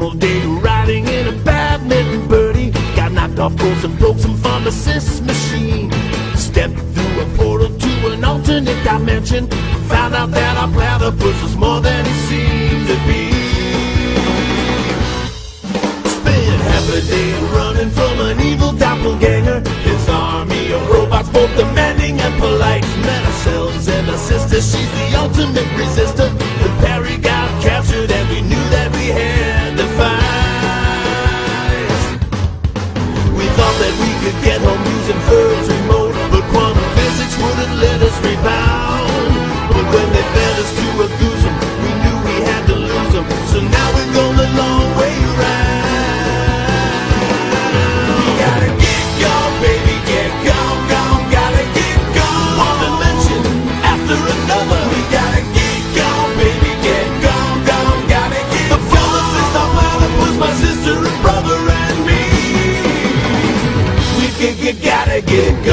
day riding in a badminton birdie. Got knocked off course and broke some pharmacist's machine. Stepped through a portal to an alternate dimension. Found out that our platypus was more than he seemed to be. Spent half a day running from an evil doppelganger. His army of robots, both demanding and polite. Met ourselves and a sister, she's the ultimate resistor. But Perry got captured and we knew that we had to fight. We thought that we could get home using Earth's remote, but quantum physics wouldn't let us rebound. But when they fed us to a goosem, we knew we had to lose them. So now we're going a long way round. We gotta get gone, baby, get gone, gone. Gotta get gone. One dimension after another. We gotta get gone, baby, get gone, gone. Gotta get the pharmacist, our platypus, my sister and brother and me. We gotta get gone.